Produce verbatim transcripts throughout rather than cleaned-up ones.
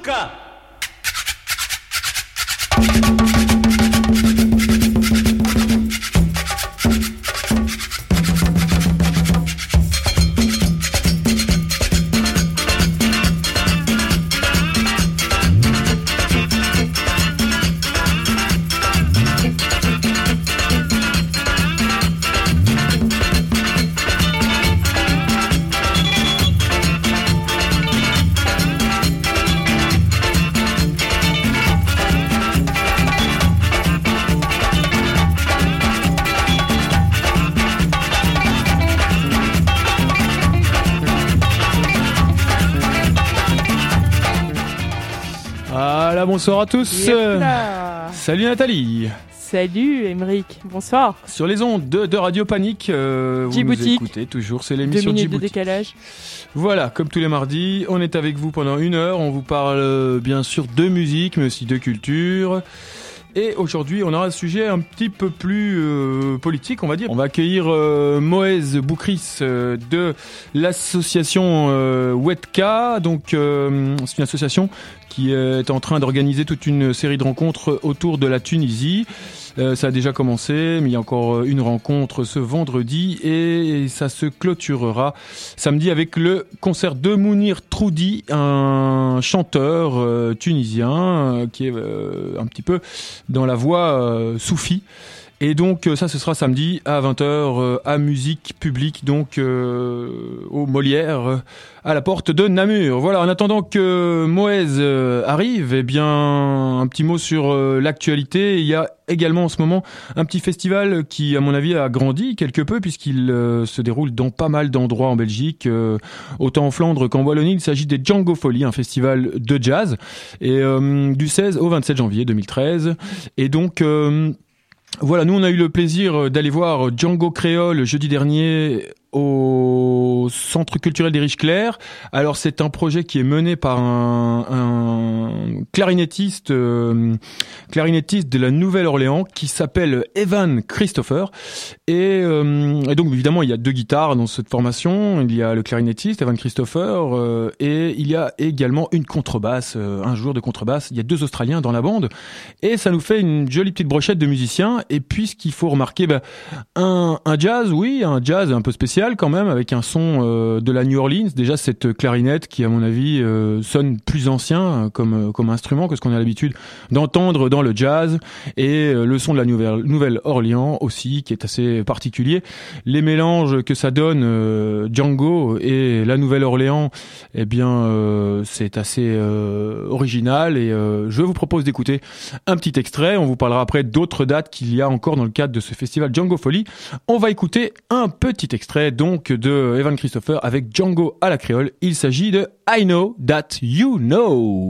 Luca. Bonsoir à tous. Yepla. Salut Nathalie. Salut Émeric. Bonsoir. Sur les ondes de, de Radio Panique, euh, vous nous écoutez toujours. C'est l'émission Deux minutes Djibouti. de décalage. Voilà, comme tous les mardis, on est avec vous pendant une heure. On vous parle euh, bien sûr de musique, mais aussi de culture. Et aujourd'hui, on aura un sujet un petit peu plus euh, politique, on va dire. On va accueillir euh, Moez Boukris euh, de l'association euh, Wetka. Donc, euh, c'est une association qui est en train d'organiser toute une série de rencontres autour de la Tunisie. Euh, ça a déjà commencé, mais il y a encore une rencontre ce vendredi et ça se clôturera samedi avec le concert de Mounir Troudi, un chanteur euh, tunisien euh, qui est euh, un petit peu dans la voie euh, soufie. Et donc ça, ce sera samedi à vingt heures euh, à Musique Publique, donc euh, au Molière, euh, à la porte de Namur. Voilà, en attendant que Moez euh, arrive, eh bien, un petit mot sur euh, l'actualité. Il y a également en ce moment un petit festival qui, à mon avis, a grandi quelque peu puisqu'il euh, se déroule dans pas mal d'endroits en Belgique, euh, autant en Flandre qu'en Wallonie. Il s'agit des Django Folies, un festival de jazz, et euh, du seize au vingt-sept janvier deux mille treize. Et donc... Euh, Voilà, nous on a eu le plaisir d'aller voir Django Créole jeudi dernier au Centre culturel des Riches Clairs. Alors c'est un projet qui est mené par un, un clarinettiste, euh, clarinettiste de la Nouvelle-Orléans qui s'appelle Evan Christopher. Et, euh, et donc évidemment il y a deux guitares dans cette formation. Il y a le clarinettiste Evan Christopher euh, et il y a également une contrebasse, euh, un joueur de contrebasse. Il y a deux Australiens dans la bande et ça nous fait une jolie petite brochette de musiciens. Et puis ce qu'il faut remarquer, bah, un, un jazz, oui, un jazz un peu spécial quand même, avec un son euh, de la New Orleans. Déjà cette clarinette qui à mon avis euh, sonne plus ancien comme, comme instrument que ce qu'on a l'habitude d'entendre dans le jazz, et euh, le son de la Nouvelle, Nouvelle-Orléans aussi qui est assez particulier. Les mélanges que ça donne euh, Django et la Nouvelle-Orléans, eh bien euh, c'est assez euh, original, et euh, je vous propose d'écouter un petit extrait. On vous parlera après d'autres dates qu'il y a encore dans le cadre de ce festival Django Folie. On va écouter un petit extrait donc de Evan Christopher avec Django à la créole. Il s'agit de I Know That You Know.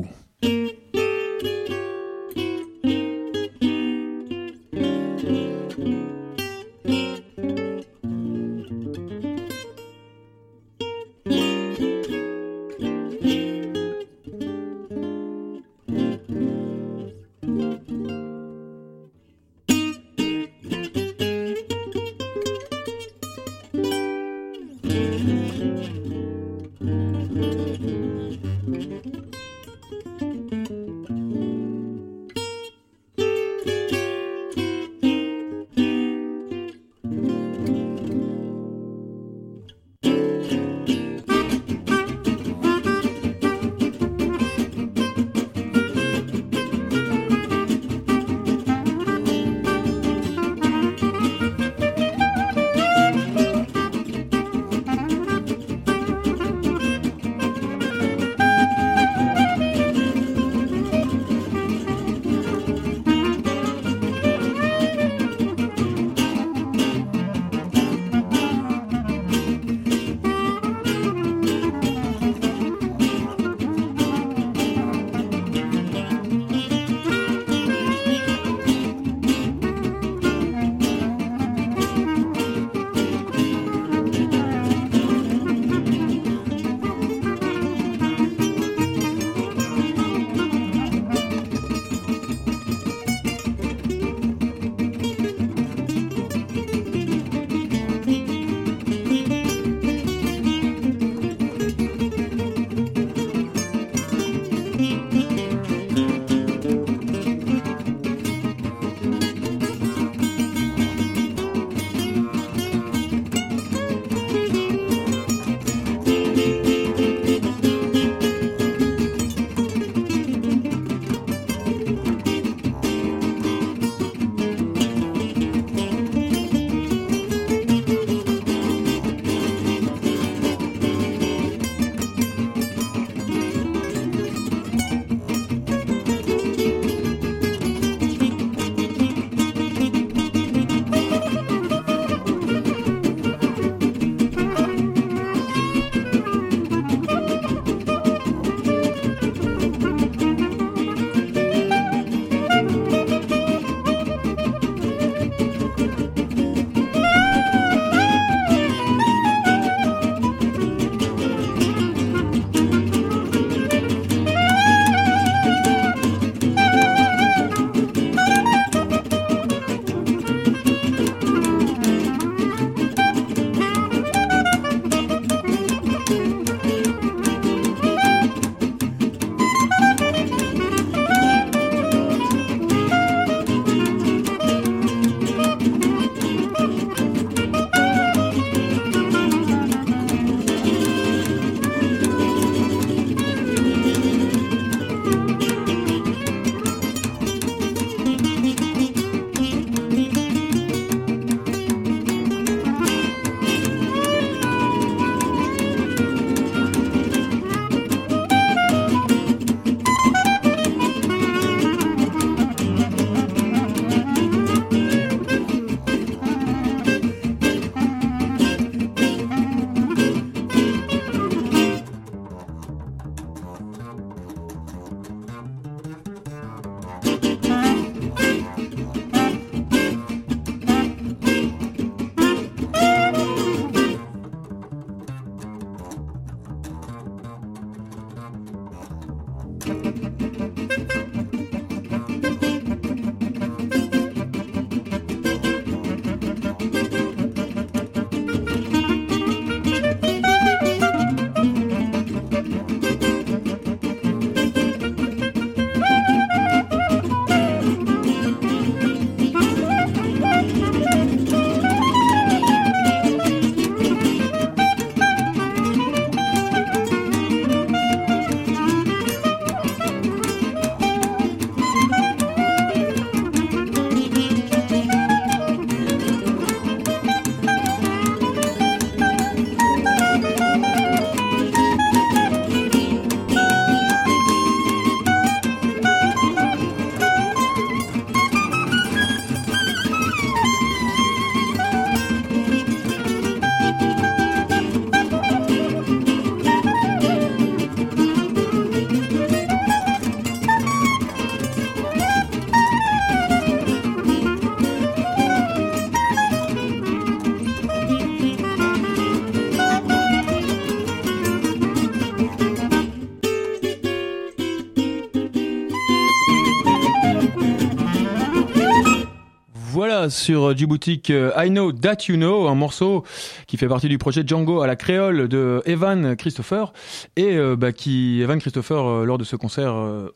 Voilà, sur Djiboutique, I Know That You Know, un morceau qui fait partie du projet Django à la créole de Evan Christopher, et euh, bah, qui Evan Christopher, euh, lors de ce concert euh,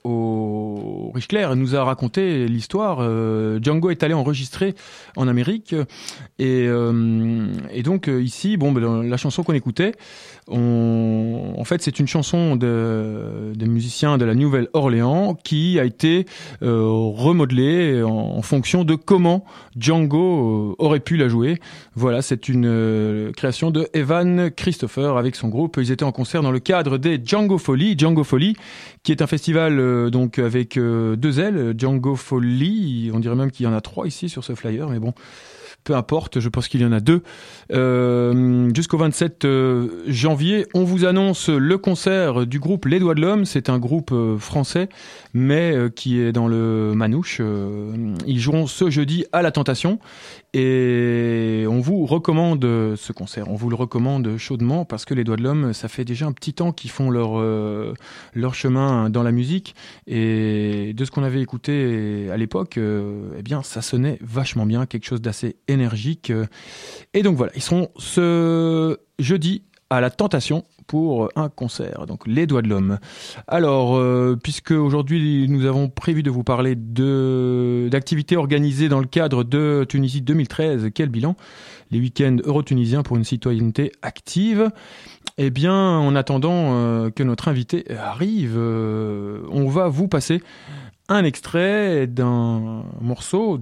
au Riche Clair, nous a raconté l'histoire. Euh, Django est allé enregistrer en Amérique, et, euh, et donc euh, ici, bon, bah, dans la chanson qu'on écoutait, on, en fait, c'est une chanson de, des musiciens de la Nouvelle-Orléans qui a été euh, remodelée en, en fonction de comment Django aurait pu la jouer. Voilà, c'est une euh, création de Evan Christopher avec son groupe. Ils étaient en concert dans le cadre des Django Folly, Django Folly, qui est un festival euh, donc avec euh, deux L, Django Folly. On dirait même qu'il y en a trois ici sur ce flyer, mais bon. Peu importe, je pense qu'il y en a deux. Euh, jusqu'au vingt-sept janvier, on vous annonce le concert du groupe Les Doigts de l'Homme. C'est un groupe euh, français, mais euh, qui est dans le Manouche. Euh, ils joueront ce jeudi à La Tentation. Et on vous recommande ce concert. On vous le recommande chaudement parce que Les Doigts de l'Homme, ça fait déjà un petit temps qu'ils font leur, euh, leur chemin dans la musique. Et de ce qu'on avait écouté à l'époque, euh, eh bien, ça sonnait vachement bien, quelque chose d'assez énergique. Et donc voilà, ils seront ce jeudi à la Tentation pour un concert, donc Les Doigts de l'Homme. Alors, euh, puisque aujourd'hui nous avons prévu de vous parler de, d'activités organisées dans le cadre de Tunisie deux mille treize, quel bilan ? Les week-ends euro-tunisiens pour une citoyenneté active. Eh bien, en attendant euh, que notre invité arrive, euh, on va vous passer un extrait d'un morceau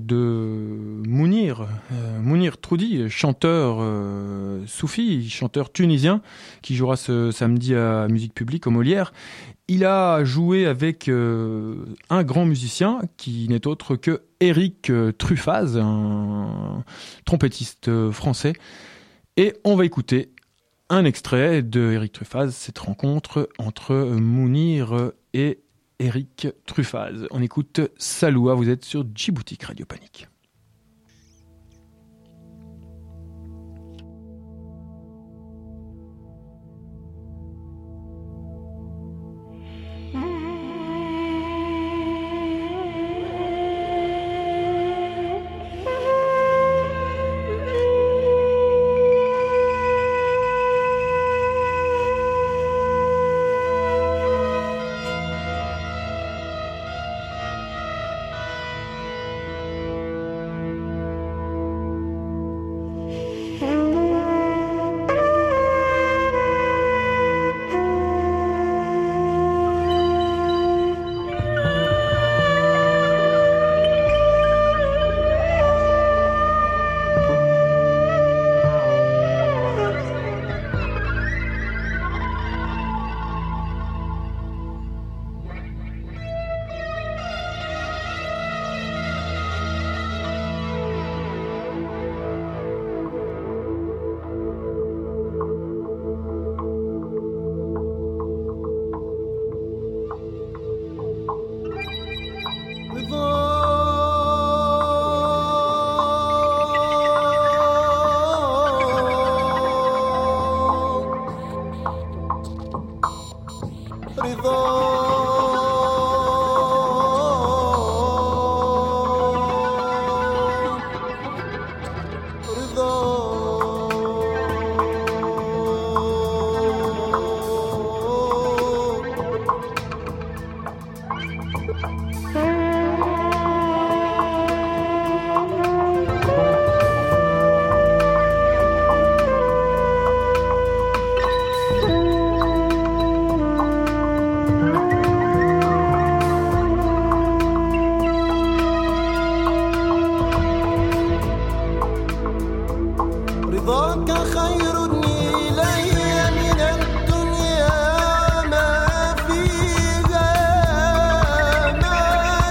de Mounir, euh, Mounir Troudi, chanteur euh, soufi, chanteur tunisien, qui jouera ce samedi à Musique Publique au Molière. Il a joué avec euh, un grand musicien qui n'est autre que Eric Truffaz, un trompettiste français. Et on va écouter un extrait de Eric Truffaz, cette rencontre entre Mounir et Eric Truffaz. On écoute Saloua, vous êtes sur Djibouti Radio Panique. ما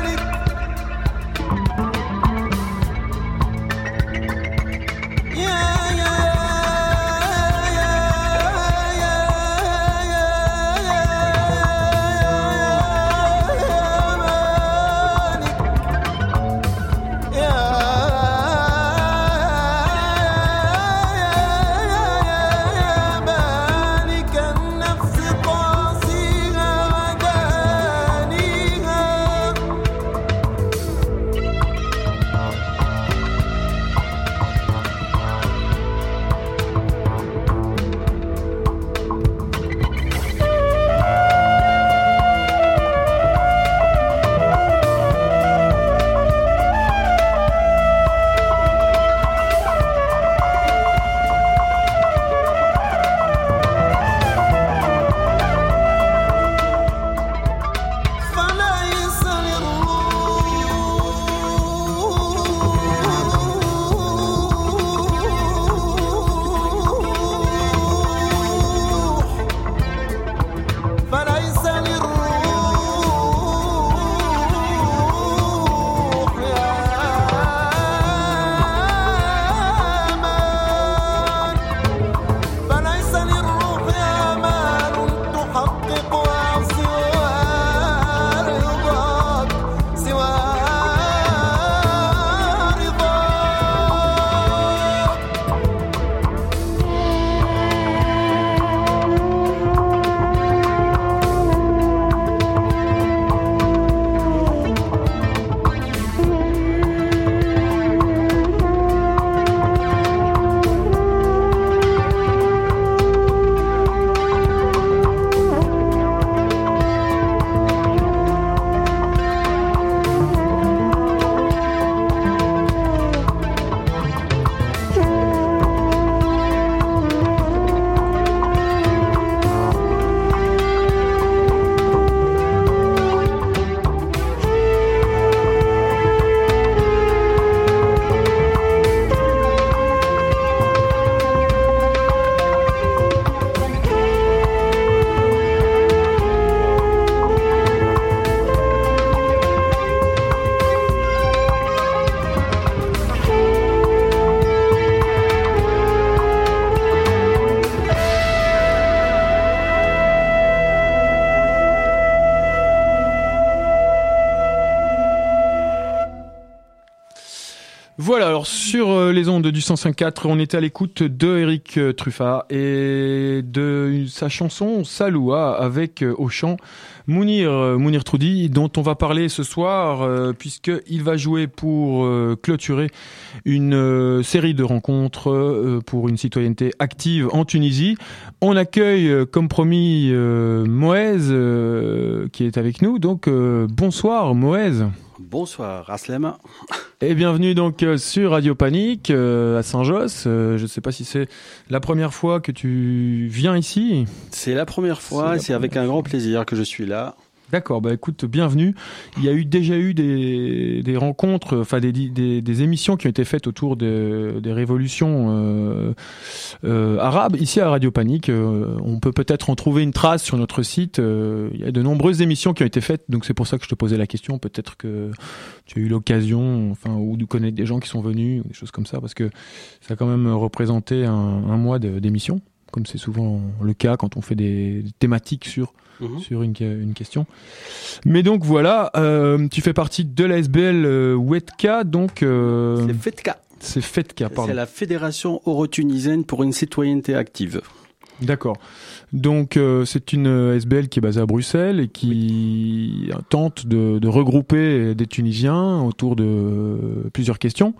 Voilà, alors sur euh, les ondes du cent cinq quatre, on était à l'écoute de Eric euh, Truffat et de sa chanson Saloua avec euh, au chant Mounir, euh, Mounir Troudi, dont on va parler ce soir euh, puisqu'il va jouer pour euh, clôturer une euh, série de rencontres euh, pour une citoyenneté active en Tunisie. On accueille euh, comme promis euh, Moez euh, qui est avec nous, donc euh, bonsoir Moez. Bonsoir Aslema. Et bienvenue donc euh, sur Radio Panique euh, à Saint-Josse. Euh, je ne sais pas si c'est la première fois que tu viens ici. C'est la première fois, c'est, c'est avec un grand plaisir que je suis là. D'accord, bah écoute, bienvenue. Il y a eu déjà eu des, des rencontres, enfin des, des, des émissions qui ont été faites autour de, des révolutions euh, euh, arabes. Ici à Radio Panique, euh, on peut peut-être en trouver une trace sur notre site. Euh, il y a de nombreuses émissions qui ont été faites, donc c'est pour ça que je te posais la question. Peut-être que tu as eu l'occasion, enfin, ou de connaître des gens qui sont venus, ou des choses comme ça, parce que ça a quand même représenté un, un mois de, d'émissions, comme c'est souvent le cas quand on fait des, des thématiques sur Mmh. sur une, une question. Mais donc voilà, euh, tu fais partie de la S B L euh, Wetka, donc... Euh, c'est FETCA. C'est FETCA, pardon. C'est la Fédération euro-tunisienne pour une citoyenneté active. D'accord. Donc euh, c'est une S B L qui est basée à Bruxelles et qui oui. tente de, de regrouper des Tunisiens autour de plusieurs questions.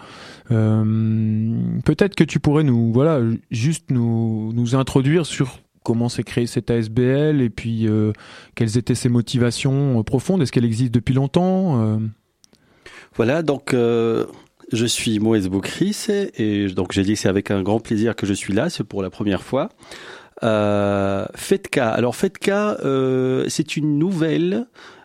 Euh, peut-être que tu pourrais nous, voilà, juste nous, nous introduire sur comment s'est créée cette A S B L et puis euh, quelles étaient ses motivations euh, profondes. Est-ce qu'elle existe depuis longtemps euh... Voilà, donc euh, je suis Moez Boukris et donc j'ai dit que c'est avec un grand plaisir que je suis là, c'est pour la première fois. Euh, FETCA, alors FETCA, euh, c'est une nouvelle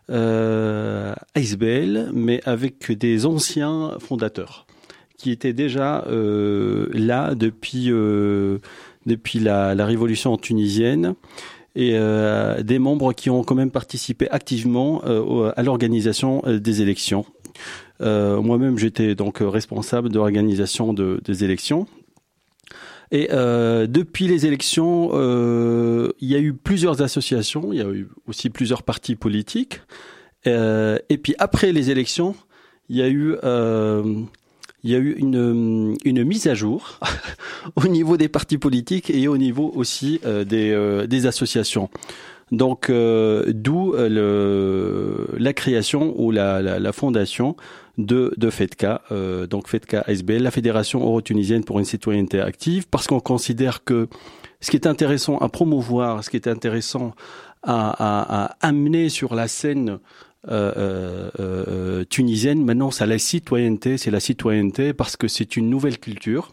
euh, A S B L, mais avec des anciens fondateurs qui étaient déjà euh, là depuis... Euh, depuis la, la révolution tunisienne et euh, des membres qui ont quand même participé activement euh, à l'organisation des élections. Euh, moi-même, j'étais donc responsable de l'organisation de, des élections. Et euh, depuis les élections, euh, il y a eu plusieurs associations, il y a eu aussi plusieurs partis politiques. Euh, et puis après les élections, il y a eu... Euh, Il y a eu une, une mise à jour au niveau des partis politiques et au niveau aussi euh, des, euh, des associations. Donc, euh, d'où le, la création ou la, la, la fondation de, de FETCA, euh, donc FETCA A S B L, la Fédération euro-tunisienne pour une citoyenneté active, parce qu'on considère que ce qui est intéressant à promouvoir, ce qui est intéressant à, à, à amener sur la scène Euh, euh, euh, tunisienne, maintenant c'est la citoyenneté, c'est la citoyenneté parce que c'est une nouvelle culture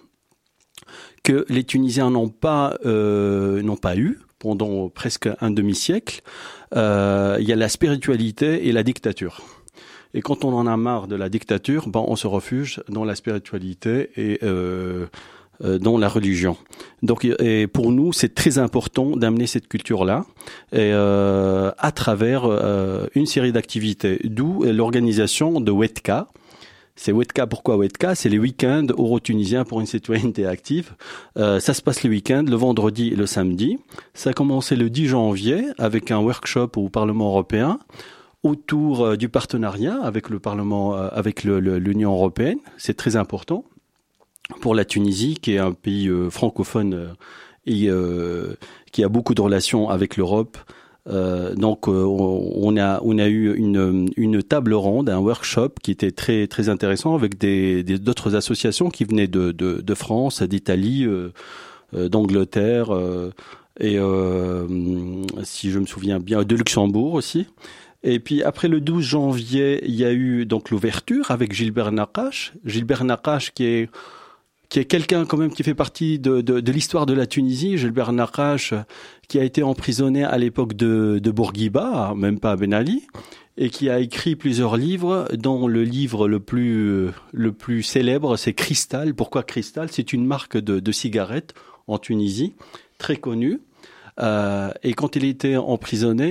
que les Tunisiens n'ont pas euh, n'ont pas eu pendant presque un demi-siècle. Euh, il y a la spiritualité et la dictature. Et quand on en a marre de la dictature, ben on se refuge dans la spiritualité et euh, dans la religion. Donc, et pour nous, c'est très important d'amener cette culture-là et, euh, à travers euh, une série d'activités. D'où l'organisation de Wetka. C'est Wetka, pourquoi Wetka? C'est les week-ends euro-tunisiens pour une citoyenneté active. Euh, ça se passe les week-ends, le vendredi et le samedi. Ça a commencé le dix janvier avec un workshop au Parlement européen autour euh, du partenariat avec le Parlement, euh, avec le, le, l'Union européenne. C'est très important pour la Tunisie, qui est un pays euh, francophone euh, et euh, qui a beaucoup de relations avec l'Europe. Euh, donc, euh, on a on a eu une une table ronde, un workshop qui était très très intéressant avec des, des d'autres associations qui venaient de de, de France, d'Italie, euh, euh, d'Angleterre euh, et euh, si je me souviens bien de Luxembourg aussi. Et puis après le douze janvier, il y a eu donc l'ouverture avec Gilbert Nakache. Gilbert Nakache qui est qui est quelqu'un quand même qui fait partie de, de, de l'histoire de la Tunisie. Gilbert Nakache, qui a été emprisonné à l'époque de, de Bourguiba, même pas à Ben Ali, et qui a écrit plusieurs livres, dont le livre le plus, le plus célèbre, c'est Cristal. Pourquoi Cristal? C'est une marque de, de cigarettes en Tunisie, très connue. Euh, et quand il était emprisonné,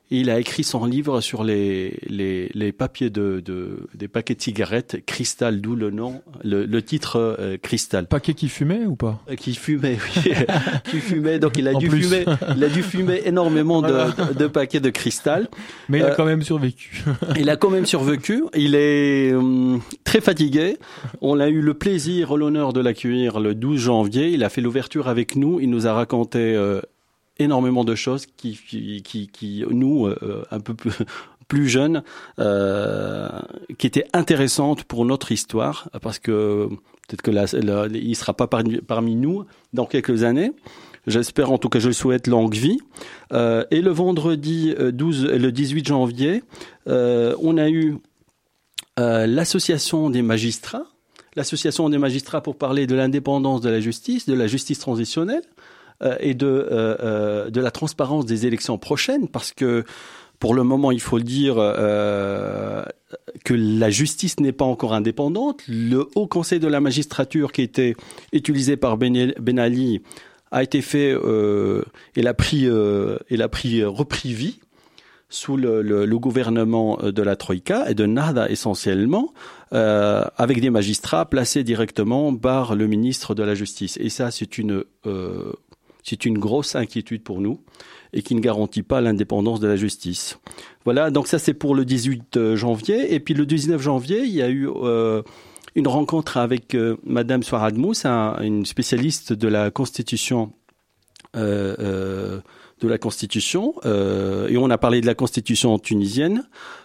il a écrit son livre sur les les, les papiers de, de des paquets de cigarettes Cristal, d'où le nom, le, le titre euh, Cristal. Paquet qui fumait ou pas? Qui fumait, oui, qui fumait. Donc il a En dû plus. fumer, il a dû fumer énormément de, Voilà. de, de paquets de Cristal. Mais il a Euh, quand même survécu. Il a quand même survécu. Il est hum, très fatigué. On a eu le plaisir, l'honneur de l'accueillir le douze janvier. Il a fait l'ouverture avec nous. Il nous a raconté euh, énormément de choses qui, qui, qui, qui nous, euh, un peu plus, plus jeunes, euh, qui étaient intéressantes pour notre histoire, parce que peut-être que là, là, il sera pas parmi, parmi nous dans quelques années. J'espère, en tout cas, je le souhaite, longue vie. Euh, et le vendredi douze, le dix-huit janvier, euh, on a eu euh, l'association des magistrats, l'association des magistrats pour parler de l'indépendance de la justice, de la justice transitionnelle euh, et de euh, euh, de la transparence des élections prochaines, parce que pour le moment, il faut le dire, euh, que la justice n'est pas encore indépendante. Le Haut Conseil de la magistrature, qui était utilisé par Ben, Ben Ali, a été fait, euh, il a pris, euh, il a pris repris vie sous le, le, le gouvernement de la Troïka et de Nahda essentiellement, euh, avec des magistrats placés directement par le ministre de la Justice. Et ça, c'est une, euh, c'est une grosse inquiétude pour nous et qui ne garantit pas l'indépendance de la justice. Voilà, donc ça c'est pour le dix-huit janvier. Et puis le dix-neuf janvier, il y a eu euh, une rencontre avec euh, Madame Souarad Mouss, un, une spécialiste de la Constitution, euh, euh, de la Constitution, euh, et on a parlé de la Constitution tunisienne.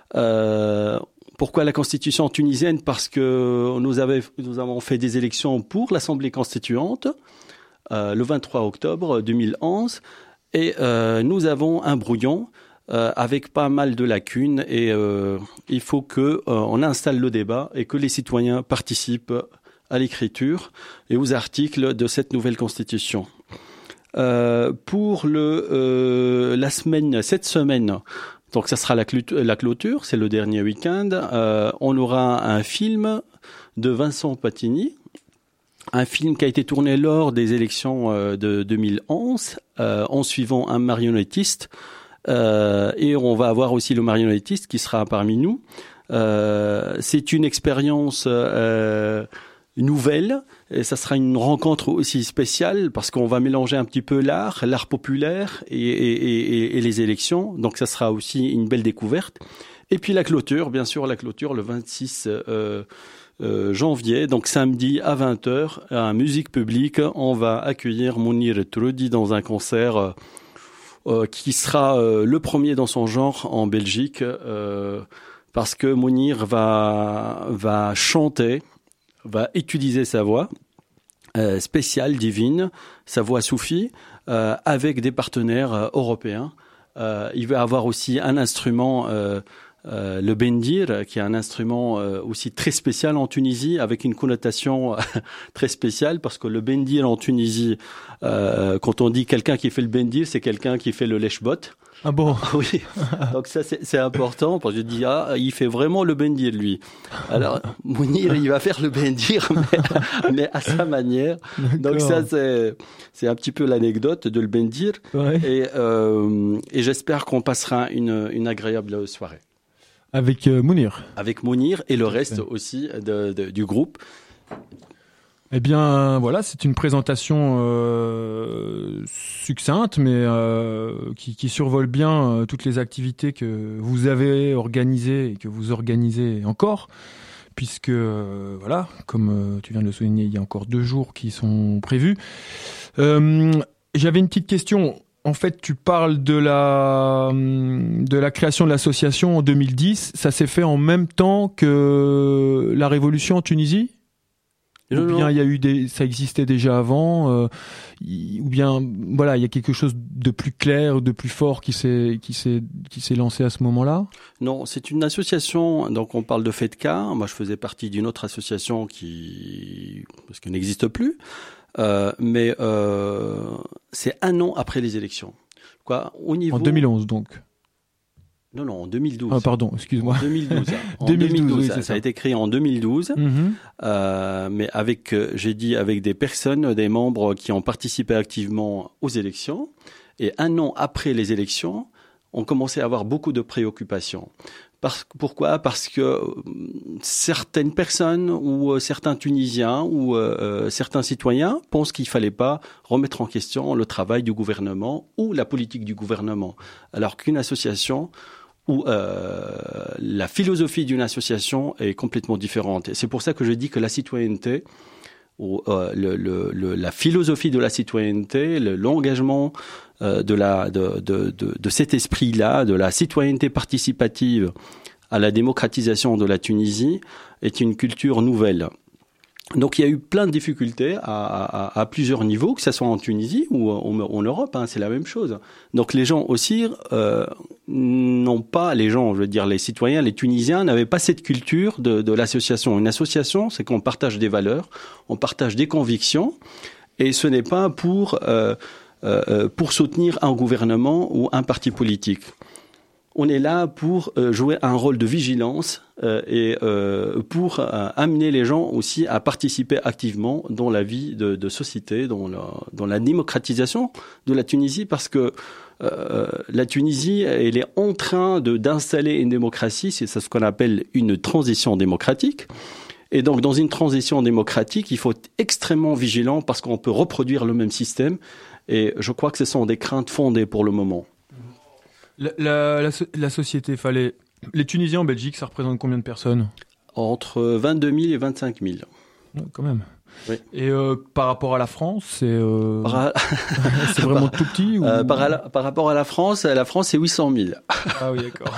Euh, pourquoi la Constitution tunisienne? Parce que nous, avait, nous avons fait des élections pour l'Assemblée constituante euh, le vingt-trois octobre deux mille onze, et euh, nous avons un brouillon Euh, avec pas mal de lacunes, et euh, il faut que euh, on installe le débat et que les citoyens participent à l'écriture et aux articles de cette nouvelle constitution. Euh, pour le euh, la semaine, cette semaine, donc ça sera la, clut- la clôture, c'est le dernier week-end. Euh, on aura un film de Vincent Patini, un film qui a été tourné lors des élections euh, de deux mille onze, euh, en suivant un marionnettiste. Euh, et on va avoir aussi le marionnettiste qui sera parmi nous. Euh, c'est une expérience euh, nouvelle, et ça sera une rencontre aussi spéciale parce qu'on va mélanger un petit peu l'art, l'art populaire et, et, et, et les élections. Donc ça sera aussi une belle découverte. Et puis la clôture, bien sûr, la clôture le vingt-six euh, euh, janvier, donc samedi à vingt heures, à Musique Publique, on va accueillir Mounir Trudi dans un concert euh, Euh, qui sera euh, le premier dans son genre en Belgique, euh, parce que Mounir va va chanter, va utiliser sa voix euh, spéciale, divine, sa voix soufie, euh, avec des partenaires euh, européens. Euh, il va avoir aussi un instrument, euh, euh, le bendir, qui est un instrument euh, aussi très spécial en Tunisie, avec une connotation très spéciale, parce que le bendir en Tunisie, euh, quand on dit quelqu'un qui fait le bendir, c'est quelqu'un qui fait le lèche-botte. Ah bon? Oui, donc ça c'est, c'est important, parce que je dis, ah, il fait vraiment le bendir, lui. Alors, Mounir, il va faire le bendir, mais, mais à sa manière. Donc ça, c'est, c'est un petit peu l'anecdote de le bendir. Ouais. Et, euh, et j'espère qu'on passera une, une agréable soirée. Avec euh, Mounir. Avec Mounir et le reste aussi de, de, du groupe. Eh bien, voilà, c'est une présentation euh, succincte, mais euh, qui, qui survole bien euh, toutes les activités que vous avez organisées et que vous organisez encore, puisque, euh, voilà, comme euh, tu viens de le souligner, il y a encore deux jours qui sont prévus. Euh, j'avais une petite question. En fait, tu parles de la de la création de l'association en deux mille dix. Ça s'est fait en même temps que la révolution en Tunisie ? Ou Non, bien non. il y a eu des, ça existait déjà avant, euh, y- ou bien voilà, il y a quelque chose de plus clair, de plus fort qui s'est qui s'est qui s'est lancé à ce moment-là. Non, c'est une association, donc on parle de FEDCA. Moi, je faisais partie d'une autre association qui, parce qu'elle n'existe plus, euh, mais euh, c'est un an après les élections. Quoi, au niveau... En deux mille onze donc. Non, non, en deux mille douze. Ah pardon, excuse-moi. En deux mille douze. En deux mille douze, deux mille douze, oui, ça, c'est ça ça. a été créé en deux mille douze, Mhm. euh, mais avec, euh, j'ai dit, avec des personnes, des membres qui ont participé activement aux élections. Et un an après les élections, on commençait à avoir beaucoup de préoccupations. Parce, pourquoi ? Parce que certaines personnes ou certains Tunisiens ou euh, certains citoyens pensent qu'il ne fallait pas remettre en question le travail du gouvernement ou la politique du gouvernement. Alors qu'une association ou euh, la philosophie d'une association est complètement différente. Et c'est pour ça que je dis que la citoyenneté, ou euh, le, le, le, la philosophie de la citoyenneté, le, l'engagement euh, de, la, de, de, de, de cet esprit-là, de la citoyenneté participative à la démocratisation de la Tunisie, est une culture nouvelle. Donc il y a eu plein de difficultés à, à, à plusieurs niveaux, que ce soit en Tunisie ou en, en Europe, hein, c'est la même chose. Donc les gens aussi euh, n'ont pas, les gens, je veux dire les citoyens, les Tunisiens n'avaient pas cette culture de, de l'association. Une association, c'est qu'on partage des valeurs, on partage des convictions, et ce n'est pas pour, euh, euh, pour soutenir un gouvernement ou un parti politique. On est là pour euh, jouer un rôle de vigilance euh, et euh, pour euh, amener les gens aussi à participer activement dans la vie de, de société, dans la, dans la démocratisation de la Tunisie, parce que euh, la Tunisie, elle est en train de, d'installer une démocratie, c'est ce qu'on appelle une transition démocratique. Et donc, dans une transition démocratique, il faut être extrêmement vigilant parce qu'on peut reproduire le même système. Et je crois que ce sont des craintes fondées pour le moment. La, la, la, la société, fallait... les Tunisiens en Belgique, ça représente combien de personnes ? Entre vingt-deux mille et vingt-cinq mille. Ouais, quand même. Oui. Et euh, par rapport à la France, c'est, euh... par... c'est vraiment tout petit ou... euh, par, à la, par rapport à la France, la France c'est huit cent mille. Ah oui, d'accord.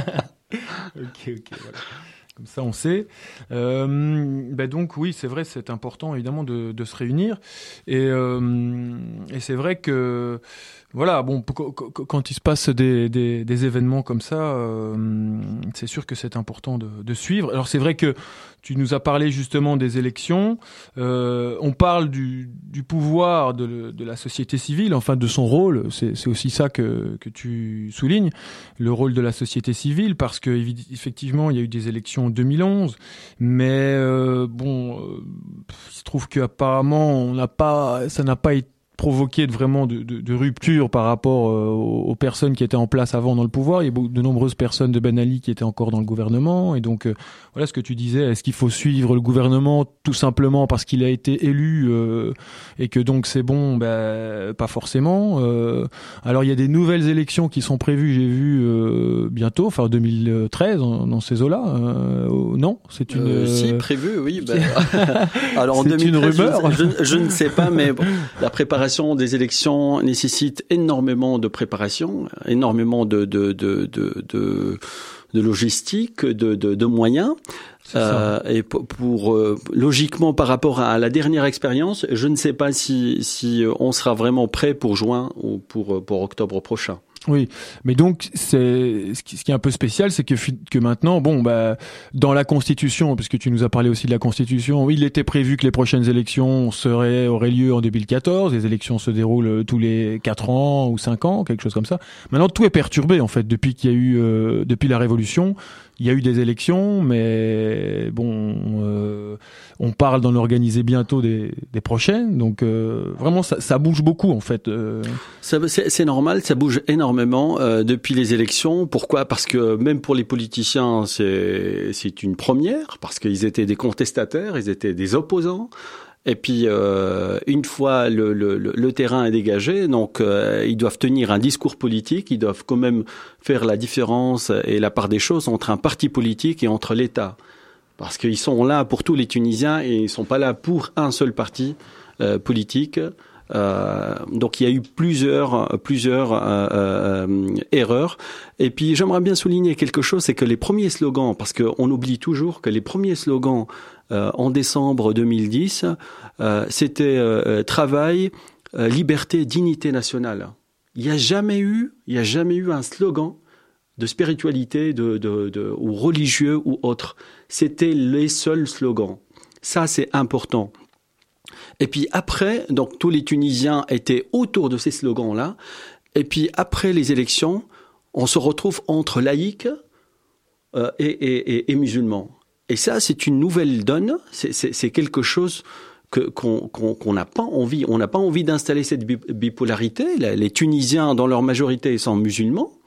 ok, ok, voilà. Comme ça, on sait. Euh, ben donc, oui, c'est vrai, c'est important, évidemment, de, de se réunir. Et, euh, et c'est vrai que, voilà, bon, quand il se passe des, des, des événements comme ça, euh, c'est sûr que c'est important de, de suivre. Alors, c'est vrai que tu nous as parlé justement des élections. Euh, on parle du, du pouvoir de, de la société civile, enfin de son rôle. C'est, c'est aussi ça que, que tu soulignes, le rôle de la société civile, parce que effectivement, il y a eu des élections en deux mille onze, mais euh, bon, euh, il se trouve qu'apparemment, on n'a pas, ça n'a pas été provoqué de vraiment de, de, de rupture par rapport euh, aux, aux personnes qui étaient en place avant dans le pouvoir. Il y a beaucoup, de nombreuses personnes de Ben Ali qui étaient encore dans le gouvernement. Et donc, euh, voilà ce que tu disais. Est-ce qu'il faut suivre le gouvernement tout simplement parce qu'il a été élu euh, et que donc c'est bon? Ben, pas forcément. Euh, alors, il y a des nouvelles élections qui sont prévues, j'ai vu, euh, bientôt, enfin deux mille treize, dans, dans ces eaux-là. Euh, non? C'est une... Euh, si, prévu, oui. Ben, alors, en c'est deux mille treize, une rumeur. Je, je, je ne sais pas, mais bon, la préparation des élections nécessite énormément de préparation, énormément de de de de, de, de logistique, de, de de moyens. Euh, et pour, pour euh, logiquement par rapport à la dernière expérience, je ne sais pas si si on sera vraiment prêt pour juin ou pour pour octobre prochain. Oui, mais donc c'est ce qui, ce qui est un peu spécial, c'est que que maintenant, bon, bah dans la Constitution, puisque tu nous as parlé aussi de la Constitution, il était prévu que les prochaines élections seraient auraient lieu en deux mille quatorze. Les élections se déroulent tous les quatre ans ou cinq ans, quelque chose comme ça. Maintenant, tout est perturbé en fait depuis qu'il y a eu euh, depuis la Révolution. Il y a eu des élections, mais bon, euh, on parle d'en organiser bientôt des, des prochaines. Donc euh, vraiment, ça, ça bouge beaucoup en fait. Euh... Ça, c'est, c'est normal, ça bouge énormément euh, depuis les élections. Pourquoi ? Parce que même pour les politiciens, c'est, c'est une première, parce qu'ils étaient des contestataires, ils étaient des opposants. Et puis, euh, une fois le, le, le terrain est dégagé, donc euh, ils doivent tenir un discours politique, ils doivent quand même faire la différence et la part des choses entre un parti politique et entre l'État. Parce qu'ils sont là pour tous les Tunisiens et ils ne sont pas là pour un seul parti euh, politique. Euh, donc il y a eu plusieurs plusieurs euh, euh, erreurs. Et puis j'aimerais bien souligner quelque chose, c'est que les premiers slogans, parce qu'on oublie toujours que les premiers slogans euh, en décembre deux mille dix, euh, c'était euh, travail, euh, liberté, dignité nationale. Il n'y a jamais eu, il y a jamais eu un slogan de spiritualité, de, de, de ou religieux ou autre. C'était les seuls slogans. Ça c'est important. Et puis après, donc tous les Tunisiens étaient autour de ces slogans-là. Et puis après les élections, on se retrouve entre laïcs euh, et, et, et, et musulmans. Et ça, c'est une nouvelle donne. C'est, c'est, c'est quelque chose que, qu'on, qu'on, qu'on n'a pas envie. On n'a pas envie d'installer cette bipolarité. Les Tunisiens, dans leur majorité, sont musulmans.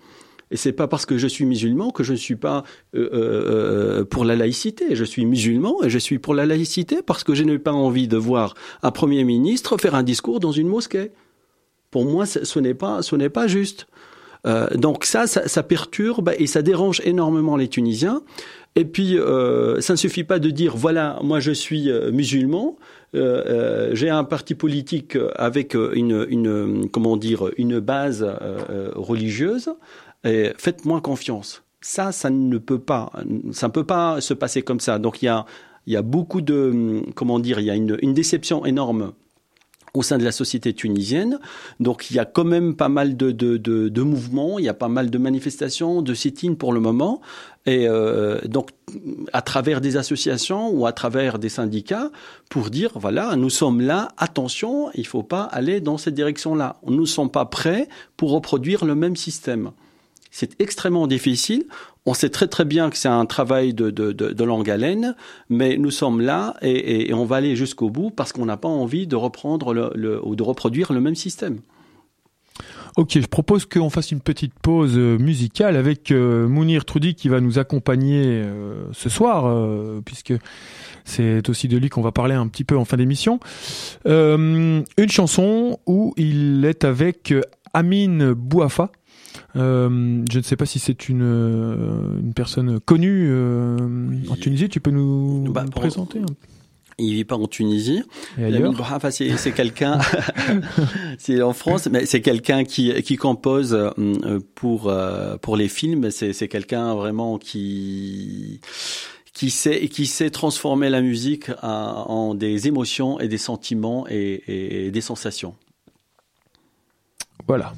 Et c'est pas parce que je suis musulman que je ne suis pas euh, euh, pour la laïcité. Je suis musulman et je suis pour la laïcité parce que je n'ai pas envie de voir un Premier ministre faire un discours dans une mosquée. Pour moi, ce n'est pas, ce n'est pas juste. Euh, donc ça, ça, ça perturbe et ça dérange énormément les Tunisiens. Et puis, euh, ça ne suffit pas de dire, voilà, moi je suis euh, musulman, euh, euh, j'ai un parti politique avec une, une, comment dire, une base euh, religieuse, et faites-moi confiance. Ça, ça ne peut pas, ça ne peut pas se passer comme ça. Donc il y a, il y a beaucoup de, comment dire, il y a une, une déception énorme au sein de la société tunisienne. Donc il y a quand même pas mal de, de, de, de mouvements, il y a pas mal de manifestations, de sit-in pour le moment. Et euh, donc à travers des associations ou à travers des syndicats pour dire, voilà, nous sommes là, attention, il ne faut pas aller dans cette direction-là. Nous ne sommes pas prêts pour reproduire le même système. C'est extrêmement difficile. On sait très très bien que c'est un travail de, de, de, de longue haleine, mais nous sommes là et, et, et on va aller jusqu'au bout parce qu'on n'a pas envie de reprendre le, le, ou de reproduire le même système. Ok, je propose qu'on fasse une petite pause musicale avec euh, Mounir Troudi qui va nous accompagner euh, ce soir, euh, puisque c'est aussi de lui qu'on va parler un petit peu en fin d'émission. Euh, une chanson où il est avec Amine Bouafa. Euh, je ne sais pas si c'est une, une personne connue euh, en Tunisie. Tu peux nous, bah, nous présenter? Il vit pas en Tunisie. Et ailleurs? Enfin, c'est, c'est quelqu'un, c'est en France, mais c'est quelqu'un qui, qui compose pour, pour les films. C'est, c'est quelqu'un vraiment qui, qui sait, qui sait transformer la musique en, en des émotions et des sentiments et, et des sensations. Voilà.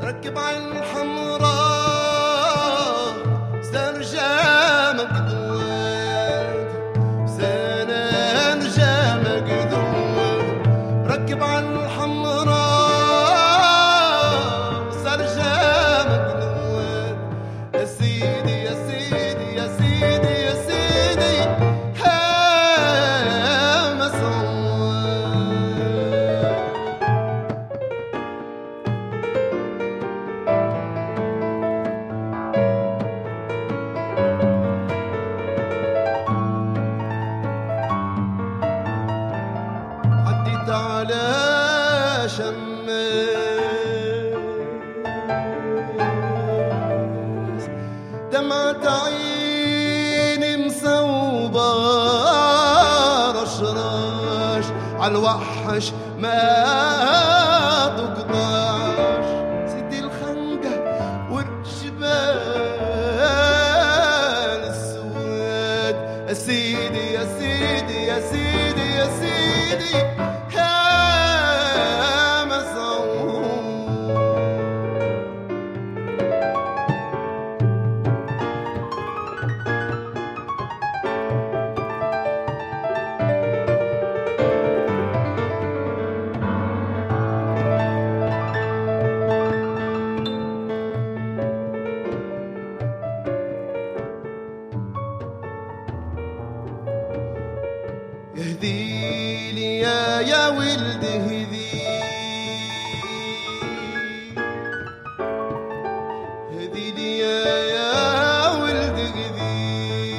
ركب على الحمراء سرجة مقدوان سنة رجة مقدوان ركب على الحمراء سرجة مقدوان يا سيدي يا سيدي يا سيدي يا سيدي ها مسعود عديت على شماس دمعت عيني مصوبة رشراش عالوحش ما تقطعش سيدي الخنقة والجبال السواد يا سيدي يا سيدي يا سيدي يا سيدي يا مسعود يهدي لي يا يا ولد هدي هدي لي يا يا ولد هدي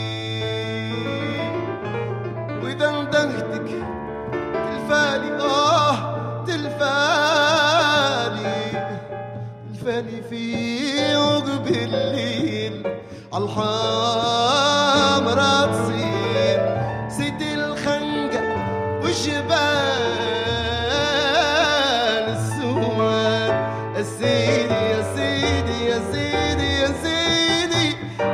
وإذا اندهتك تلفالي آه تلفالي تلفالي في عقب الليل عالحمرا تصير سيدي الخنقة والجبال السواد يا سيدي يا سيدي يا سيدي يا سيدي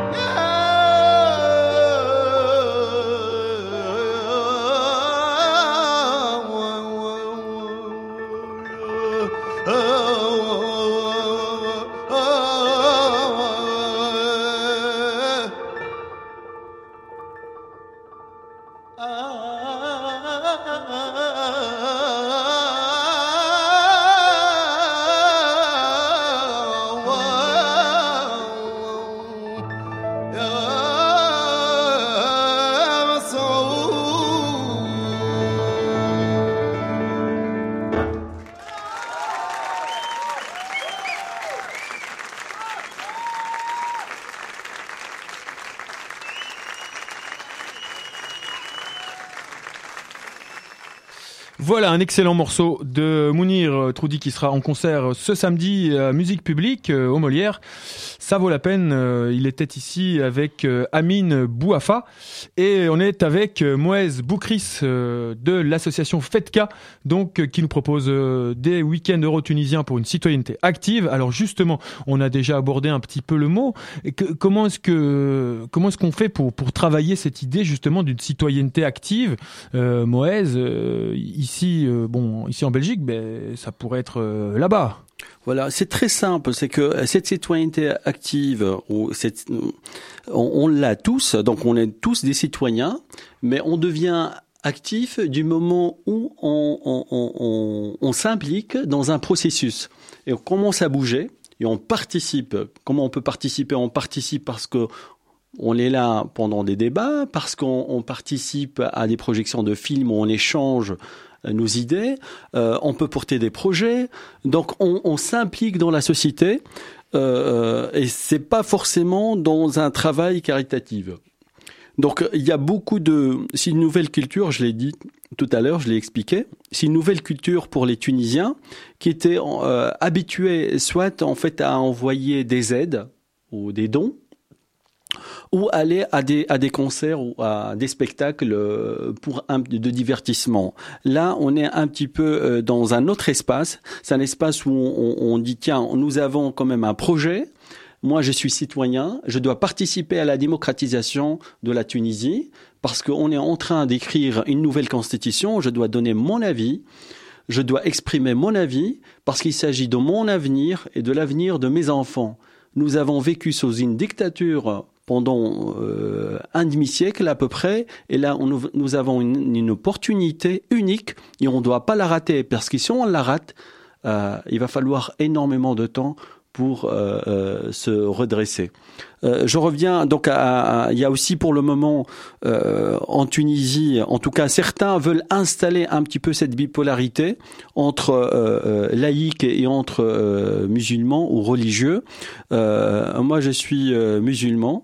Voilà un excellent morceau de Mounir Troudy qui sera en concert ce samedi à Musique Publique euh, au Molière. Ça vaut la peine. Euh, il était ici avec euh, Amine Bouafa et on est avec euh, Moez Boukris euh, de l'association FETCA, donc euh, qui nous propose euh, des week-ends euro-tunisiens pour une citoyenneté active. Alors justement, on a déjà abordé un petit peu le mot. Et que, comment est-ce que comment est-ce qu'on fait pour pour travailler cette idée justement d'une citoyenneté active, euh, Moez, euh, ici euh, bon ici en Belgique, ben ça pourrait être euh, là-bas. Voilà, c'est très simple, c'est que cette citoyenneté active, ou cette, on, on l'a tous, donc on est tous des citoyens, mais on devient actif du moment où on, on, on, on, on s'implique dans un processus et on commence à bouger et on participe. Comment on peut participer ? On participe parce que on est là pendant des débats, parce qu'on on participe à des projections de films où on échange nos idées, euh, on peut porter des projets, donc on, on s'implique dans la société euh, et c'est pas forcément dans un travail caritatif. Donc il y a beaucoup de, c'est une nouvelle culture, je l'ai dit tout à l'heure, je l'ai expliqué, c'est une nouvelle culture pour les Tunisiens qui étaient euh, habitués soit en fait à envoyer des aides ou des dons, ou aller à des à des concerts ou à des spectacles pour un de divertissement. Là, on est un petit peu dans un autre espace. C'est un espace où on, on dit tiens, nous avons quand même un projet. Moi, je suis citoyen, je dois participer à la démocratisation de la Tunisie parce qu'on est en train d'écrire une nouvelle constitution. Je dois donner mon avis. je dois exprimer mon avis parce qu'il s'agit de mon avenir et de l'avenir de mes enfants. Nous avons vécu sous une dictature pendant euh, un demi-siècle à peu près, et là on, nous avons une, une opportunité unique et on ne doit pas la rater, parce que si on la rate, euh, il va falloir énormément de temps pour euh, euh, se redresser. Euh, je reviens donc à, à, il y a aussi pour le moment euh, en Tunisie, en tout cas certains veulent installer un petit peu cette bipolarité entre euh, euh, laïcs et entre euh, musulmans ou religieux. Euh, moi je suis euh, musulman,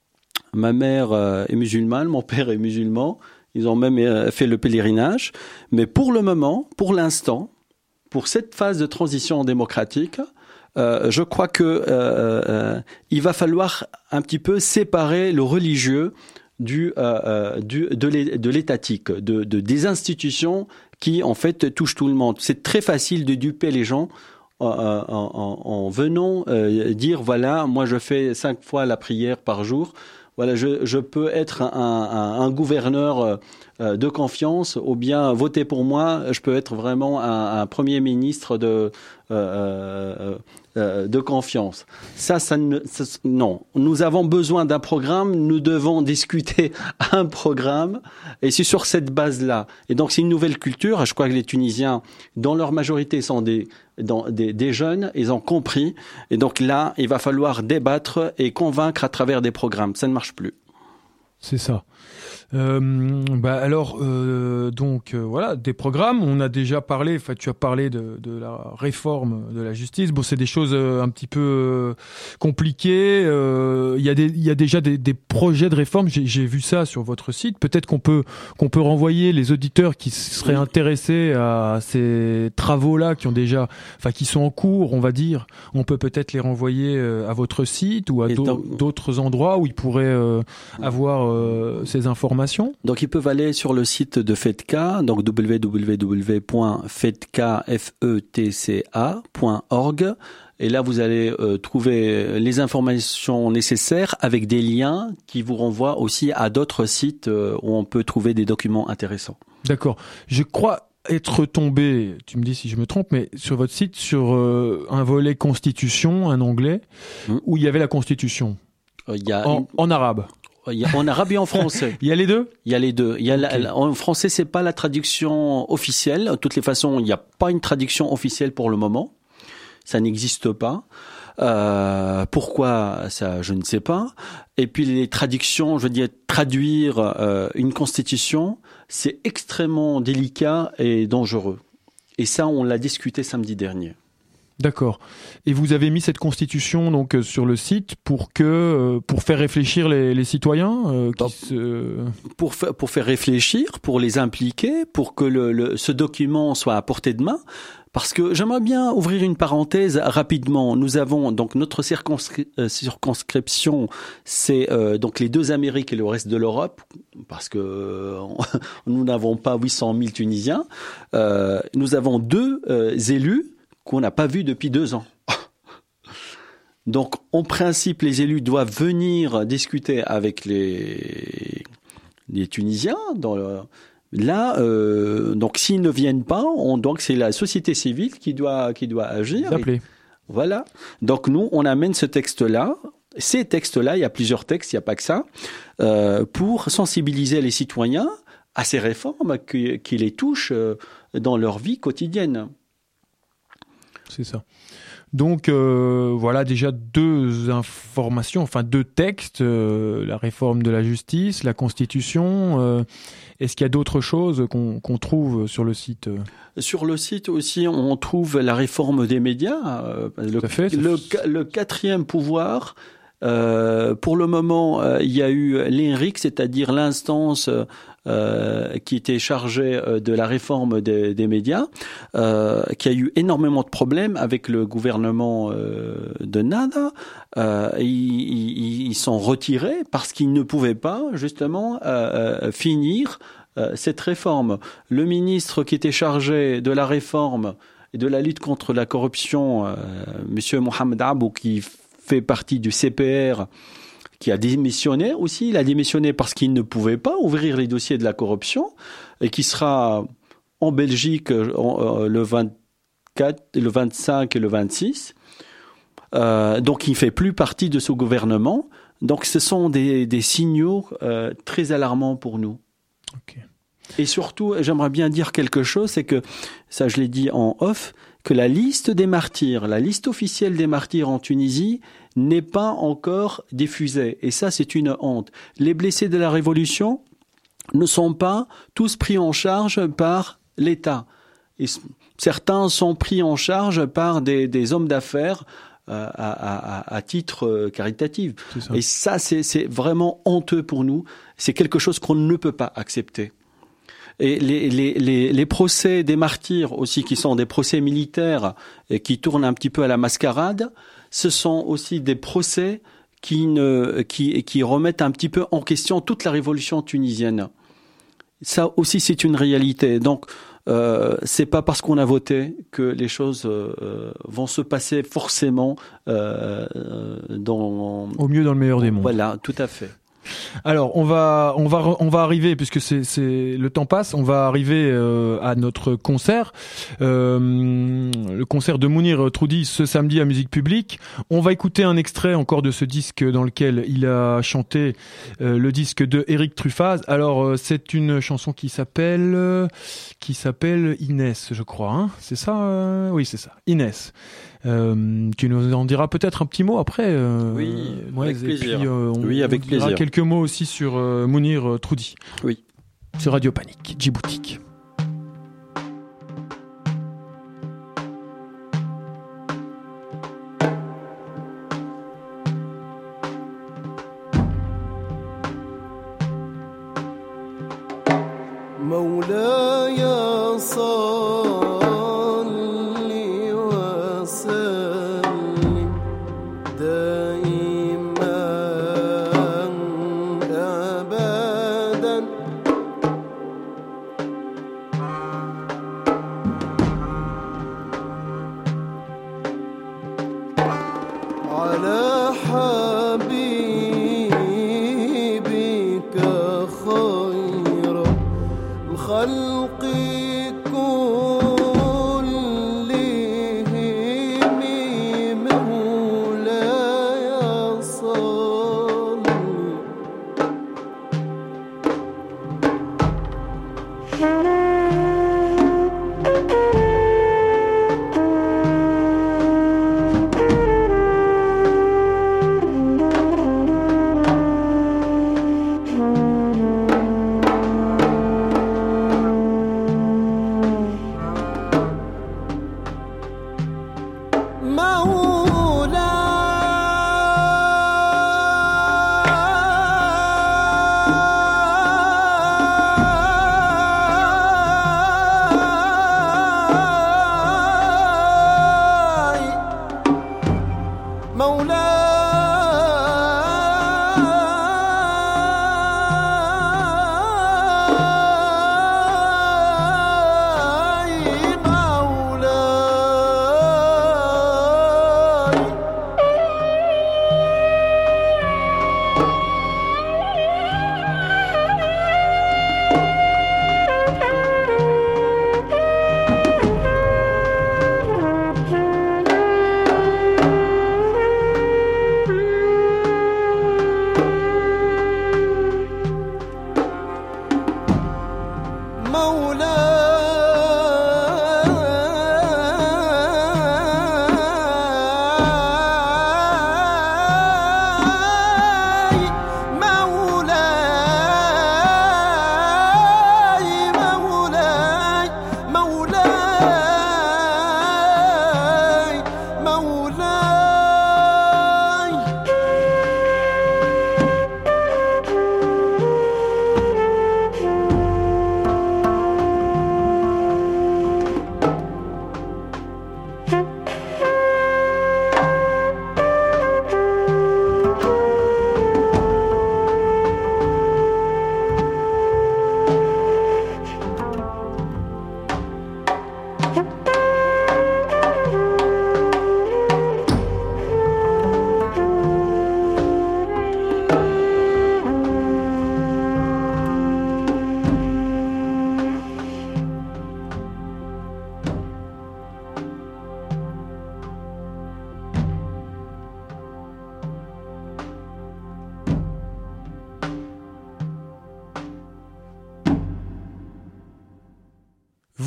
ma mère euh, est musulmane, mon père est musulman, ils ont même euh, fait le pèlerinage, mais pour le moment, pour l'instant, pour cette phase de transition démocratique, Euh, je crois que euh, euh, il va falloir un petit peu séparer le religieux du, euh, du de l'étatique, de, de des institutions qui en fait touchent tout le monde. C'est très facile de duper les gens en, en, en venant euh, dire voilà, moi je fais cinq fois la prière par jour. Voilà, je, je peux être un, un, un gouverneur euh, de confiance, ou bien voter pour moi, je peux être vraiment un, un premier ministre de euh, euh, euh, de confiance. Ça, ça, ne, ça, non. Nous avons besoin d'un programme. Nous devons discuter un programme, et c'est sur cette base-là. Et donc, c'est une nouvelle culture. Je crois que les Tunisiens, dans leur majorité, sont des Dans des, des jeunes, ils ont compris. Et donc là, il va falloir débattre et convaincre à travers des programmes. Ça ne marche plus. C'est ça. Euh, bah alors, euh, donc euh, voilà, des programmes. On a déjà parlé. Enfin, tu as parlé de, de la réforme de la justice. Bon, c'est des choses euh, un petit peu euh, compliquées. Euh, Il y a des, il y a déjà des, des projets de réforme. J'ai, j'ai vu ça sur votre site. Peut-être qu'on peut qu'on peut renvoyer les auditeurs qui seraient intéressés à ces travaux-là, qui ont déjà, enfin, qui sont en cours, on va dire. On peut peut-être les renvoyer à votre site ou à d'au- donc, d'autres endroits où ils pourraient euh, avoir euh, ces informations. Donc ils peuvent aller sur le site de FETCA, donc w w w point fetca point org, et là vous allez euh, trouver les informations nécessaires avec des liens qui vous renvoient aussi à d'autres sites euh, où on peut trouver des documents intéressants. D'accord. Je crois être tombé, tu me dis si je me trompe, mais sur votre site, sur euh, un volet Constitution, un onglet, mmh. où il y avait la Constitution. Euh, il y a en, une... en arabe. Il y a, en arabe et en français. Il y a les deux? Il y a les deux. Il y a okay. la, en français, c'est pas la traduction officielle. De toutes les façons, il n'y a pas une traduction officielle pour le moment. Ça n'existe pas. Euh, pourquoi ça, je ne sais pas. Et puis les traductions, je veux dire, traduire euh, une constitution, c'est extrêmement délicat et dangereux. Et ça, on l'a discuté samedi dernier. D'accord. Et vous avez mis cette constitution donc sur le site pour que pour faire réfléchir les, les citoyens euh, qui donc, se... pour faire pour faire réfléchir, pour les impliquer, pour que le, le ce document soit à portée de main. Parce que j'aimerais bien ouvrir une parenthèse rapidement. Nous avons donc notre circonscri- euh, circonscription, c'est euh, donc les deux Amériques et le reste de l'Europe, parce que euh, nous n'avons pas huit cent mille Tunisiens. Euh, nous avons deux euh, élus qu'on n'a pas vu depuis deux ans. Donc, en principe, les élus doivent venir discuter avec les, les Tunisiens. Dans le, là, euh, donc s'ils ne viennent pas, on, donc c'est la société civile qui doit qui doit agir. Et, voilà. Donc nous, on amène ce texte-là. Ces textes-là, il y a plusieurs textes, il n'y a pas que ça, euh, pour sensibiliser les citoyens à ces réformes qui, qui les touchent dans leur vie quotidienne. C'est ça. Donc euh, voilà déjà deux informations, enfin deux textes, euh, la réforme de la justice, la Constitution. Euh, est-ce qu'il y a d'autres choses qu'on, qu'on trouve sur le site ? Sur le site aussi, on trouve la réforme des médias, euh, le, fait, le, le quatrième pouvoir. Euh, pour le moment, euh, il y a eu l'I N R I C, c'est-à-dire l'instance euh, qui était chargée de la réforme des, des médias, euh, qui a eu énormément de problèmes avec le gouvernement euh, de Nada. Euh, ils, ils, ils sont retirés parce qu'ils ne pouvaient pas justement euh, finir euh, cette réforme. Le ministre qui était chargé de la réforme et de la lutte contre la corruption, euh, Monsieur Mohamed Abou, qui fait partie du C P R, qui a démissionné aussi. Il a démissionné parce qu'il ne pouvait pas ouvrir les dossiers de la corruption et qui sera en Belgique en, le vingt-quatre, le vingt-cinq et le vingt-six. Euh, donc, il ne fait plus partie de ce gouvernement. Donc, ce sont des, des signaux euh, très alarmants pour nous. Ok. Et surtout, j'aimerais bien dire quelque chose, c'est que, ça je l'ai dit en off, que la liste des martyrs, la liste officielle des martyrs en Tunisie n'est pas encore diffusée. Et ça, c'est une honte. Les blessés de la Révolution ne sont pas tous pris en charge par l'État. Et certains sont pris en charge par des, des hommes d'affaires euh, à, à, à titre euh, caritatif. Ça. Et ça, c'est, c'est vraiment honteux pour nous. C'est quelque chose qu'on ne peut pas accepter. Et les, les, les, les procès des martyrs aussi, qui sont des procès militaires et qui tournent un petit peu à la mascarade, ce sont aussi des procès qui, ne, qui, qui remettent un petit peu en question toute la révolution tunisienne. Ça aussi, c'est une réalité. Donc, euh, c'est pas parce qu'on a voté que les choses euh, vont se passer forcément euh, dans... Au mieux dans le meilleur des mondes. Voilà, tout à fait. Alors on va on va on va arriver, puisque c'est c'est le temps passe, on va arriver euh, à notre concert, euh, le concert de Mounir Troudi ce samedi à Musique Publique. On va écouter un extrait encore de ce disque dans lequel il a chanté euh, le disque de Eric Truffaz. Alors euh, c'est une chanson qui s'appelle euh, qui s'appelle Inès, je crois. Hein, c'est ça euh, Oui, c'est ça. Inès. Euh, tu nous en diras peut-être un petit mot après. Euh, oui, ouais, avec plaisir. Puis, euh, on, oui, avec on plaisir. dira quelques mots aussi sur euh, Mounir Troudi. Oui. Sur Radio Panique, Djiboutique.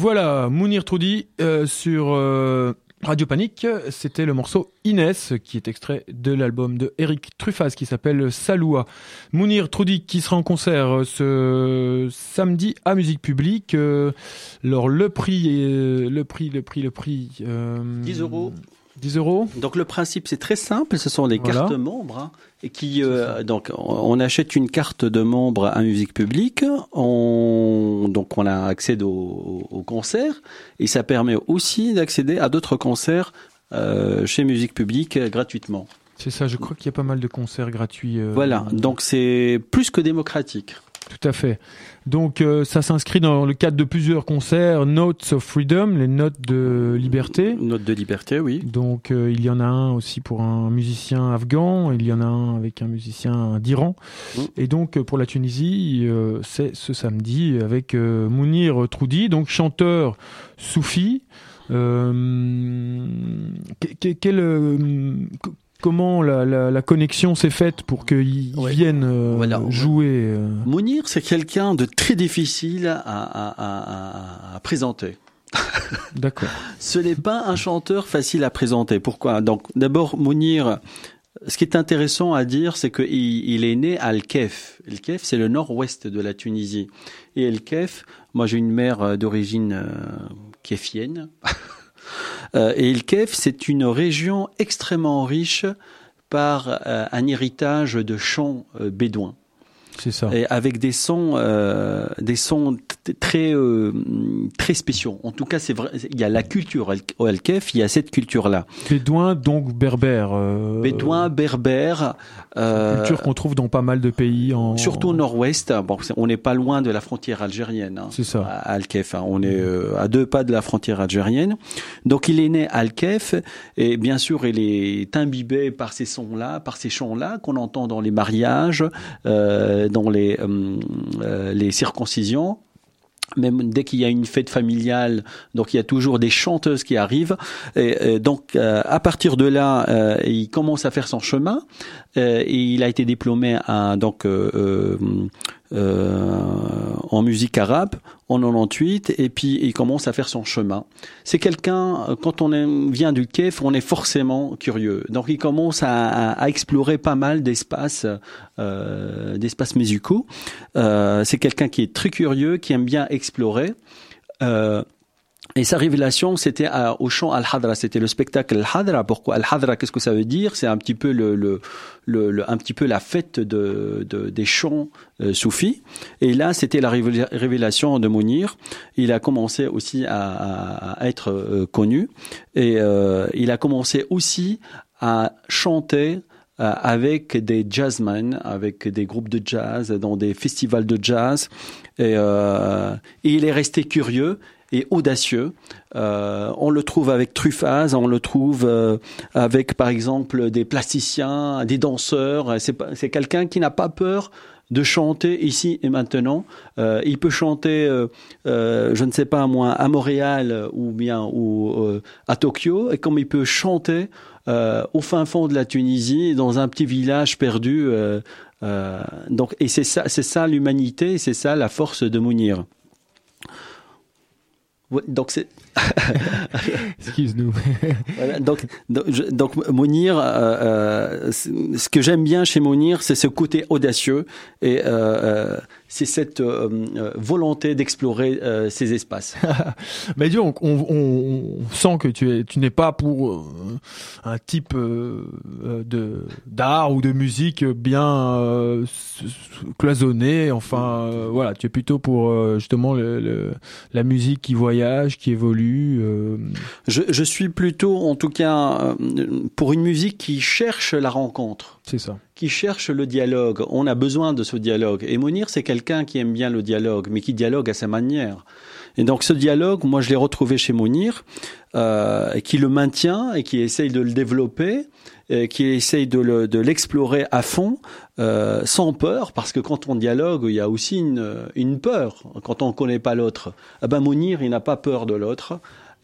Voilà, Mounir Troudi euh, sur euh, Radio Panique. C'était le morceau Inès qui est extrait de l'album de Eric Truffaz qui s'appelle Saloua. Mounir Troudi qui sera en concert ce samedi à Musique Publique. Euh, alors le prix, est, le prix, le prix, le prix. Euh, dix euros. dix euros. Donc le principe c'est très simple, ce sont des Voilà. cartes membres hein, et qui euh, donc on achète une carte de membre à Musique Publique, on donc on a accès au, au concert et ça permet aussi d'accéder à d'autres concerts euh, chez Musique Publique euh, gratuitement. C'est ça, je crois qu'il y a pas mal de concerts gratuits. Euh, Voilà, donc c'est plus que démocratique. Tout à fait. Donc euh, ça s'inscrit dans le cadre de plusieurs concerts, Notes of Freedom, les notes de liberté. Note de liberté, oui. Donc euh, il y en a un aussi pour un musicien afghan, il y en a un avec un musicien d'Iran. Mmh. Et donc pour la Tunisie, euh, c'est ce samedi avec euh, Mounir Troudi, donc chanteur soufi. Euh, que- quel, euh, comment la, la, la connexion s'est faite pour qu'ils Ouais. viennent euh, Voilà. jouer euh, Mounir, c'est quelqu'un de très difficile à, à, à, à présenter. D'accord. Ce n'est pas un chanteur facile à présenter. Pourquoi ? Donc, d'abord, Mounir, ce qui est intéressant à dire, c'est qu'il il est né à El-Kef. El-Kef, c'est le nord-ouest de la Tunisie. Et El-Kef, moi j'ai une mère d'origine euh, kéfienne. euh, et El-Kef, c'est une région extrêmement riche par euh, un héritage de chants euh, bédouins. C'est ça. Et avec des sons, euh, des sons t- très euh, très spéciaux. En tout cas, c'est vrai. Il y a la culture au El-Kef, il y a cette culture-là. Bédouin, donc berbère. Euh, Bédouin, berbère. Euh, Culture qu'on trouve dans pas mal de pays. En... Surtout au nord-ouest. Bon, c'est- on n'est pas loin de la frontière algérienne. Hein, C'est ça. à El-Kef. Hein. On est euh, à deux pas de la frontière algérienne. Donc, il est né à El-Kef et bien sûr, il est imbibé par ces sons-là, par ces chants-là qu'on entend dans les mariages. Euh, dans les, euh, euh, les circoncisions. Même dès qu'il y a une fête familiale, donc il y a toujours des chanteuses qui arrivent. Et, et donc euh, à partir de là, euh, il commence à faire son chemin. Euh, et il a été diplômé à, donc euh, euh, euh, en musique arabe en quatre-vingt-dix-huit, et puis il commence à faire son chemin. C'est quelqu'un, quand on est, vient du Kef, on est forcément curieux. Donc il commence à, à, à explorer pas mal d'espaces, euh, d'espaces musicaux. Euh, c'est quelqu'un qui est très curieux, qui aime bien explorer. Euh, Et sa révélation, c'était à, au chant Al-Hadra, c'était le spectacle Al-Hadra. Pourquoi Al-Hadra, qu'est-ce que ça veut dire? C'est un petit peu le, le, le, le un petit peu la fête de, de des chants euh, soufis. Et là, c'était la révéla- révélation de Mounir. Il a commencé aussi à, à, à être euh, connu, et euh, il a commencé aussi à chanter euh, avec des jazzmen, avec des groupes de jazz, dans des festivals de jazz. Et, euh, et il est resté curieux et audacieux. Euh, on le trouve avec Truffaz, on le trouve euh, avec, par exemple, des plasticiens, des danseurs. C'est, pas- c'est quelqu'un qui n'a pas peur de chanter ici et maintenant. Euh, il peut chanter, euh, euh, je ne sais pas moi, à Montréal ou bien ou, euh, à Tokyo, et comme il peut chanter euh, au fin fond de la Tunisie, dans un petit village perdu. Euh, euh, donc, et c'est ça, c'est ça l'humanité, c'est ça la force de Mounir. Ouais, donc c'est Excuse-nous. voilà, donc donc, je- donc Mounir, euh, euh, c'est- ce que j'aime bien chez Mounir, c'est ce côté audacieux et euh, euh, c'est cette euh, euh, volonté d'explorer euh, ces espaces. Mais disons, on, on, on sent que tu es, tu n'es pas pour euh, un type euh, euh, de d'art ou de musique bien euh, s- s- cloisonné. Enfin, euh, voilà, tu es plutôt pour euh, justement le, le, la musique qui voyage, qui évolue. Euh, Je, je suis plutôt, en tout cas, euh, pour une musique qui cherche la rencontre, c'est ça. qui cherche le dialogue. On a besoin de ce dialogue. Et Mounir, c'est quelqu'un qui aime bien le dialogue, mais qui dialogue à sa manière. Et donc ce dialogue, moi je l'ai retrouvé chez Mounir, euh, qui le maintient et qui essaye de le développer, et qui essaye de, le, de l'explorer à fond, euh, sans peur, parce que quand on dialogue, il y a aussi une, une peur, quand on ne connaît pas l'autre. Ah ben Mounir, il n'a pas peur de l'autre.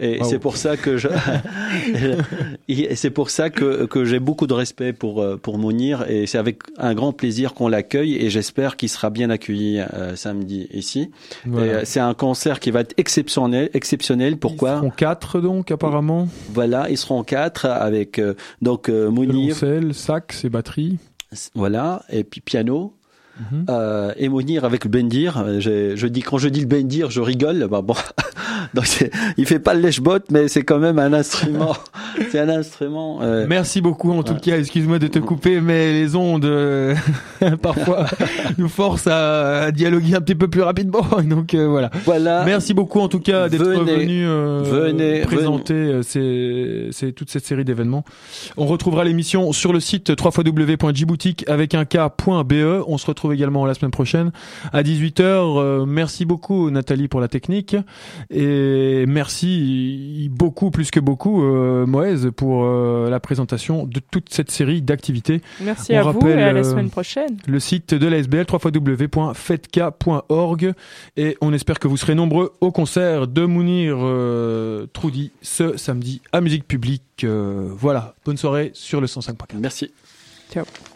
Et Wow. c'est pour ça que je, et c'est pour ça que, que j'ai beaucoup de respect pour, pour Mounir, et c'est avec un grand plaisir qu'on l'accueille, et j'espère qu'il sera bien accueilli euh, samedi ici. Voilà. Et c'est un concert qui va être exceptionnel, exceptionnel. Pourquoi? Ils seront quatre donc apparemment. Voilà, ils seront quatre avec euh, donc euh, Mounir, Violoncelle, sax et batterie. voilà, et puis piano. Mhm. Euh, et Mounir avec le bendir. Je, je dis quand je dis le bendir, je rigole. Bah bon, donc c'est, il fait pas le lèche-bot, mais c'est quand même un instrument. C'est un instrument. Euh, Merci beaucoup en tout ouais. cas, excuse-moi de te couper, mais les ondes euh, parfois nous forcent à, à dialoguer un petit peu plus rapidement. Donc euh, voilà. voilà. Merci beaucoup en tout cas d'être Venez. venu euh, Venez. présenter euh, ces, ces, toute cette série d'événements. On retrouvera l'émission sur le site w w w point djiboutique avec un k point b e. On se retrouve également la semaine prochaine à dix-huit heures. Euh, merci beaucoup Nathalie pour la technique, et merci beaucoup, plus que beaucoup, euh, Moez, pour euh, la présentation de toute cette série d'activités. Merci On à vous rappelle, et à la euh, semaine prochaine. Le site de l'A S B L, w w w point fetka point org, et on espère que vous serez nombreux au concert de Mounir euh, Troudi ce samedi à Musique Publique. Euh, voilà, bonne soirée sur le cent cinq point quatre. Merci. Ciao.